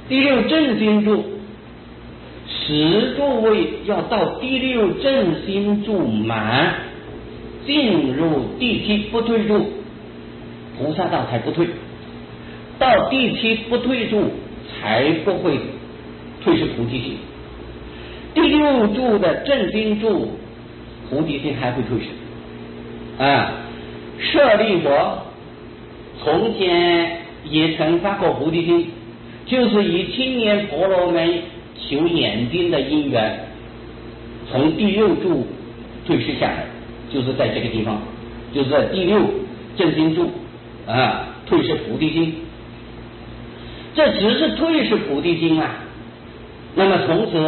第六正心住，10座位要到第六正心住满，进入第7不退住，菩萨道才不退，到第7不退住才不会退失菩提心。第6住的正心住，菩提心还会退失啊。舍利弗从前也曾发过菩提心，就是以青年婆罗门求眼睛的因缘，从第6住退失下来，就是在这个地方，就是在第6正心住啊，退失菩提心。这只是退失菩提心啊。那么从此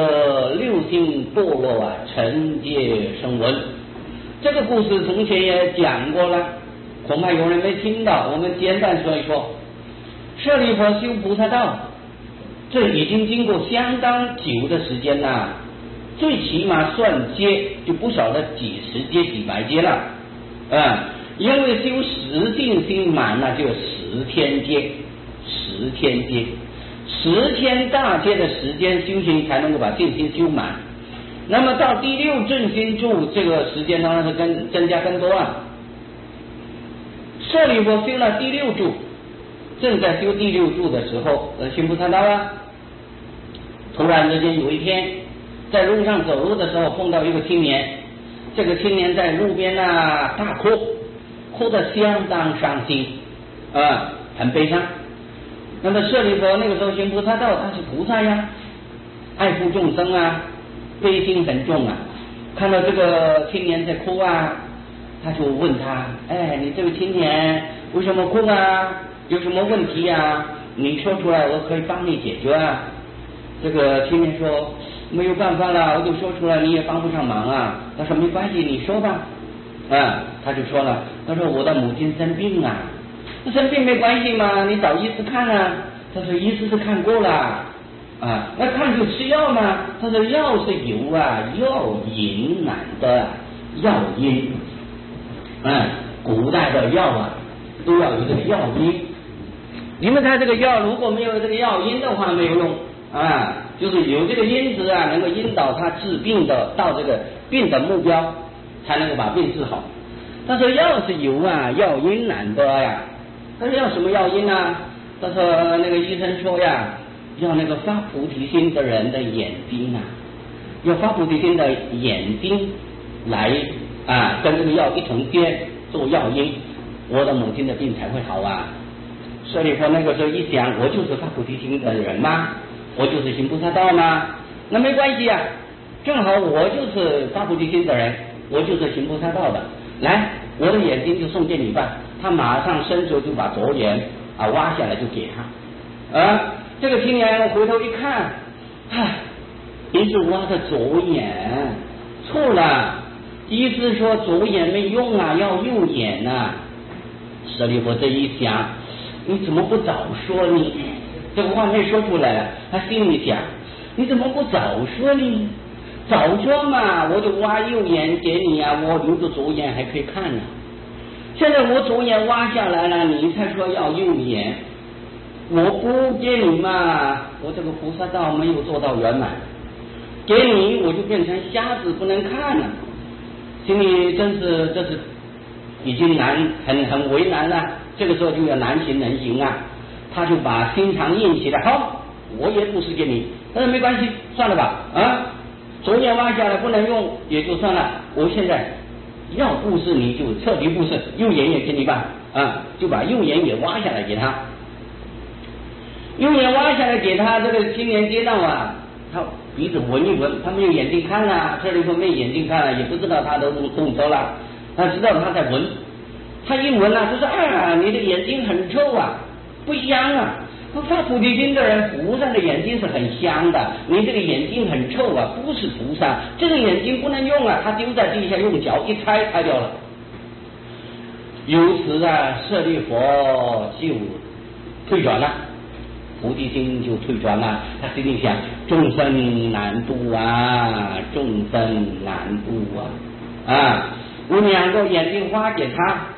6心堕落啊，成界声闻。这个故事从前也讲过了，恐怕有人没听到，我们简单说一说。舍利弗修菩萨道，这已经经过相当久的时间了，最起码算阶就不少了几十阶几百阶了因为修10定心满了就10天阶，10天阶，10天大阶的时间修行才能够把定心修满。那么到第6正心住，这个时间当然是增加更多啊。舍利弗修了第6住，正在修第6住的时候，行菩萨道啊，突然之间有一天在路上走路的时候碰到一个青年，这个青年在路边大哭得相当伤心很悲伤。那么舍利弗那个时候行菩萨道，他是菩萨呀，爱护众生啊，悲心很重啊。看到这个青年在哭啊，他就问他，你这位青年为什么哭啊？有什么问题啊？你说出来，我可以帮你解决啊。这个青年说没有办法了，我就说出来你也帮不上忙啊。他说没关系，你说吧他就说了，他说我的母亲生病啊。生病没关系嘛，你找医师看啊。他说医师是看过了那看就吃药嘛。他说药是有药引难的药因古代的药都要有这个药因。你们看这个药如果没有这个药因的话没有用就是有这个因子能够引导他治病的到这个病的目标，才能够把病治好。他说药是有药因难得呀。他说要什么药因啊？他说那个医生说呀，要那个发菩提心的人的眼睛要发菩提心的眼睛来跟这个药一同接做药因，我的母亲的病才会好舍利弗那个时候一想，我就是发菩提心的人吗？我就是行菩萨道吗？那没关系正好我就是发菩提心的人，我就是行菩萨道的，来，我的眼睛就送给你吧。他马上伸手就把左眼挖下来就给他这个青年回头一看你是挖的左眼，错了，医师说左眼没用要右眼舍利弗这一想，你怎么不早说呢？这个话没说出来他心里想，你怎么不早说呢？早说嘛，我就挖右眼给你我留着左眼还可以看现在我左眼挖下来了，你才说要右眼，我不给你嘛，我这个菩萨道没有做到圆满，给你我就变成瞎子不能看了。心里真是这是已经很为难了。这个时候就要难行能行他就把心肠硬起来，好，我也布施给你。但是没关系，算了吧左眼挖下来不能用也就算了，我现在要布施你就彻底布施，右眼也给你吧就把右眼也挖下来给他。右眼挖下来给他，这个青年接到他鼻子闻一闻，他没有眼睛看舍利弗没有眼睛看也不知道他的动作了，他知道他在闻，他一闻他说你的眼睛很臭不香发菩提心的人，菩萨的眼睛是很香的，你这个眼睛很臭不是菩萨，这个眼睛不能用他丢在地下，用脚一拆掉了。由此舍利弗就退转了，菩提心就退转了。他心里想，众生难度众生难度我2个眼睛花给他，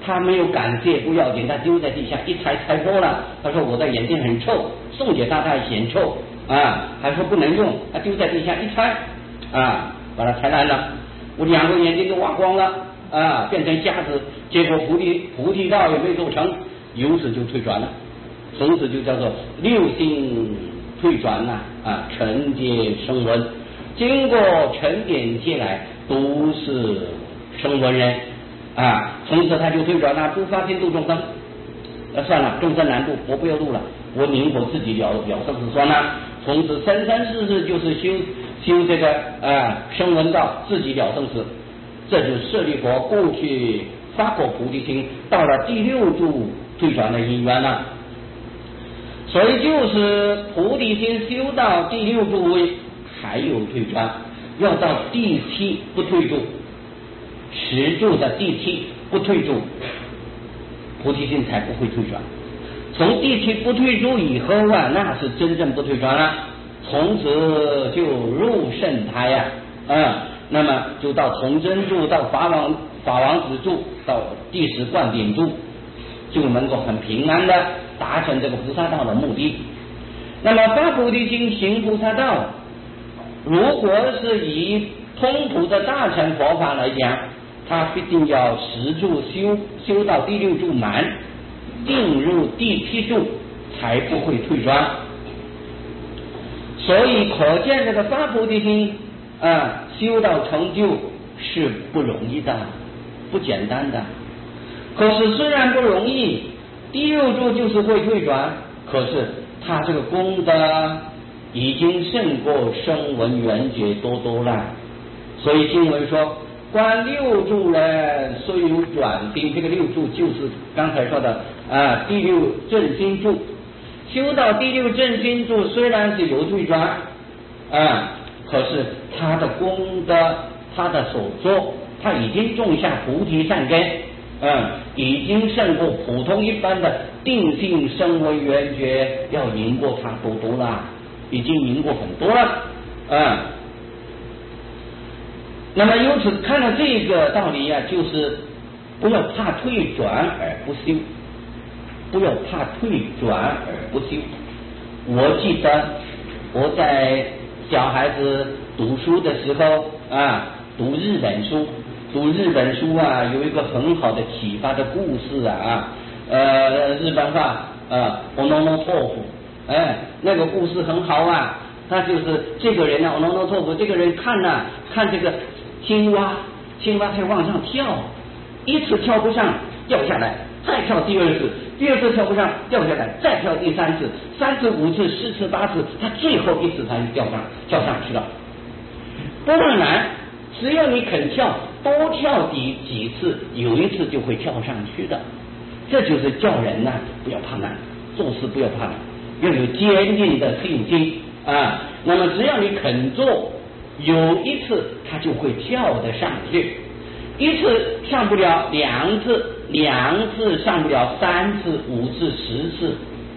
他没有感谢不要紧，他丢在地下一踩破了，他说我的眼睛很臭，送给他还嫌臭啊，还说不能用，他丢在地下一踩啊，把它踩烂了，我2个眼睛都挖光了啊，变成瞎子，结果菩提道也没做成，由此就退转了，从此就叫做6心退转了啊，成劫声闻，经过沉淀下来都是声闻人啊，从此他就退转了，不发心度众生，算了，众生难度我不要度了，我宁可自己了生死算了，从此生生世世就是修这个声闻道，自己了生死，这就是舍利佛过去发过菩提心，到了第6度退转的因缘了。所以就是菩提心修到第6度位还有退转，要到第7不退度，10住的第7不退度，菩提心才不会退转。从第7不退住以后啊，那是真正不退转了，从此就入圣胎呀，那么就到童真住，到法王子住，到第10灌顶住，就能够很平安的达成这个菩萨道的目的。那么发菩提心行菩萨道，如果是以通途的大乘佛法来讲，他必定要10住修到第6住满，进入第7住才不会退转。所以可见这个发菩提心修到成就是不容易的，不简单的。可是虽然不容易，第6住就是会退转，可是他这个功德已经胜过声闻缘觉多了。所以经文说观6住人虽有转定，这个6住就是刚才说的第6正心住，修到第6正心住虽然是有退转可是他的功德，他的所作，他已经种下菩提善根已经胜过普通一般的定性声闻缘觉，要赢过他多了，已经赢过很多了那么由此看了这个道理就是不要怕退转而不修，不要怕退转而不修。我记得我在小孩子读书的时候读日本书有一个很好的启发的故事日本话オノノトーフ那个故事很好他就是这个人オノノトーフ这个人看这个青蛙在往上跳，一次跳不上掉下来，再跳第2次，第2次跳不上掉下来，再跳第3次，3次5次4次8次，他最后一次才跳上去了。不难，只要你肯跳，多跳几次，有一次就会跳上去的。这就是叫人不要怕难，做事不要怕难，要有坚定的信心那么只要你肯做，有一次他就会跳得上去，一次上不了2次，2次上不了3次5次10次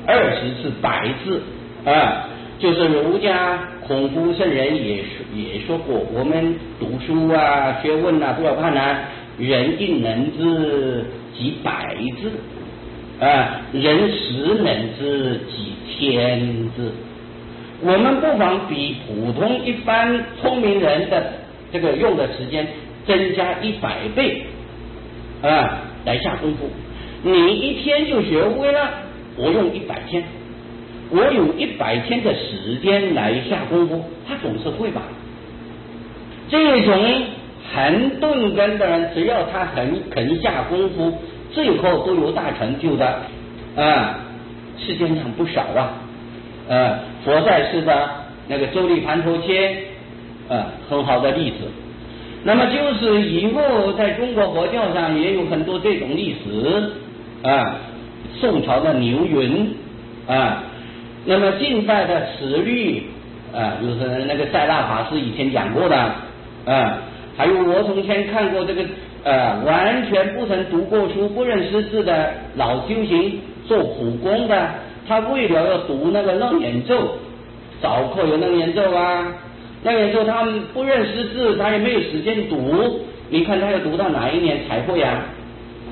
20次100次就是儒家孔夫圣人也说过，我们读书学问不要怕难，人一能知几百字人10能知几千字。我们不妨比普通一般聪明人的这个用的时间增加100倍来下功夫。你一天就学会了，我用100天，我有100天的时间来下功夫，他总是会吧。这种很钝根的人，只要他肯下功夫，最后都有大成就的世界上不少佛在世的那个周利盘陀切很好的例子。那么就是以后在中国佛教上也有很多这种历史宋朝的牛云那么近代的慈律就是那个塞拉法师以前讲过的还有我从前看过这个完全不曾读过书不认识字的老修行做苦工的，他为了要读那个楞严咒，早课有楞严咒楞严咒他们不认识字，他也没有时间读，你看他要读到哪一年才会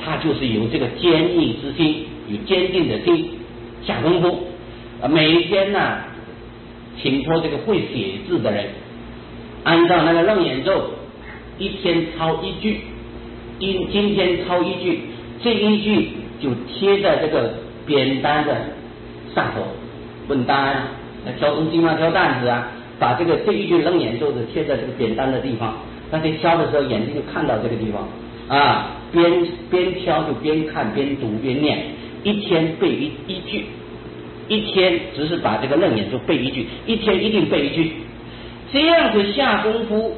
他就是有这个坚毅之心，有坚定的心，下功夫。每一天呢，请托这个会写字的人，按照那个楞严咒，一天抄一句，今天抄一句，这一句就贴在这个扁担的上头，笨担挑东西嘛，挑担子啊，把这一句楞严咒的贴在这个扁担的地方，那在挑的时候眼睛就看到这个地方啊，边挑就边看边读边念，一天背一句，一天只是把这个楞严咒背一句，一天一定背一句，这样子下功夫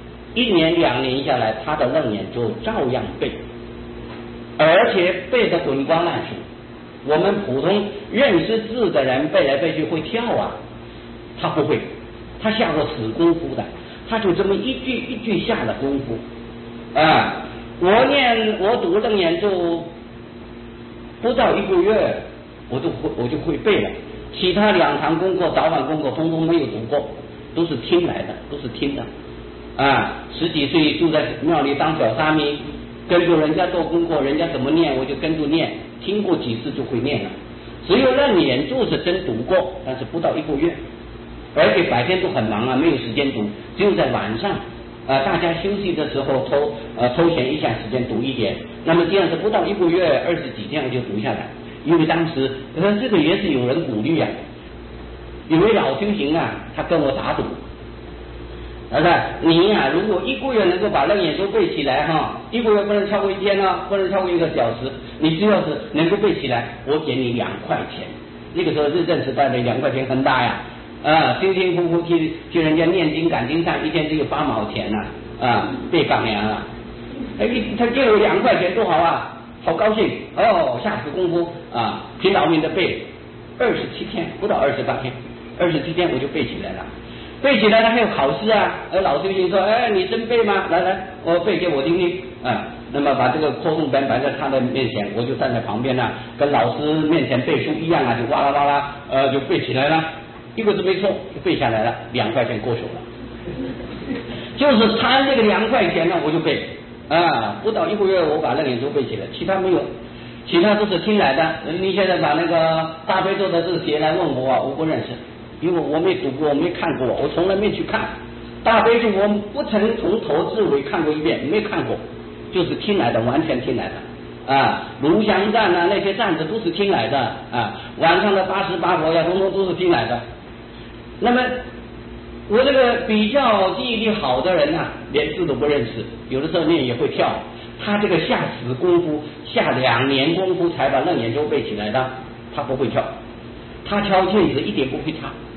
，1年2年下来，他的楞严咒照样背，而且背得滚瓜烂熟。我们普通认识字的人背来背去会跳啊，他不会，他下过死功夫的，他就这么一句一句下了功夫啊。我读楞严咒不到1个月，我就会背了。其他2堂功课早晚功课通通没有读过，都是听来的，都是听的啊。10几岁住在庙里当小沙弥，跟着人家做功课，人家怎么念我就跟着念，听过几次就会念了。只有楞严咒是真读过，但是不到1个月，而且白天都很忙啊，没有时间读，只有在晚上大家休息的时候偷闲一下时间读一点。那么这样子不到1个月20几天我就读下来，因为当时这个也是有人鼓励啊，有位老修行啊，他跟我打赌，他说你啊，如果1个月能够把楞严咒背起来哈，1个月不能超过1天啊，不能超过1个小时，你只要是能够背起来，我给你2块钱。那个时候日治时代的2块钱很大呀，辛辛苦苦替人家念经赶经上，一天只有8毛钱啊，背杠粮啊，他就有2块钱多好啊，好高兴哦，下死功夫啊，拼老命的背，27天不到28天，27天我就背起来了。背起来了还有考试啊，老师就说，你真背吗？来，我背给我听听啊。那么把这个扩动本摆在他的面前，我就站在旁边呢，跟老师面前背书一样啊，就哇啦哇啦，就背起来了，1个字没错就背下来了，2块钱过手了。就是贪这个2块钱呢，我就背啊，不到1个月我把楞严咒背起来，其他没有，其他都是听来的。你现在把那个大悲咒的字写来问我啊，我不认识。因为我没读过，我没看过，我从来没去看大悲咒，我不曾从头至尾看过一遍，没看过，就是听来的，完全听来的啊。炉香赞啊，那些赞子都是听来的啊。晚上的88佛呀，通通都是听来的。那么我这个比较记忆力好的人啊，连字都不认识，有的时候念也会跳。他这个下死功夫，下2年功夫才把楞严咒背起来的，他不会跳。他敲键子一点不会差，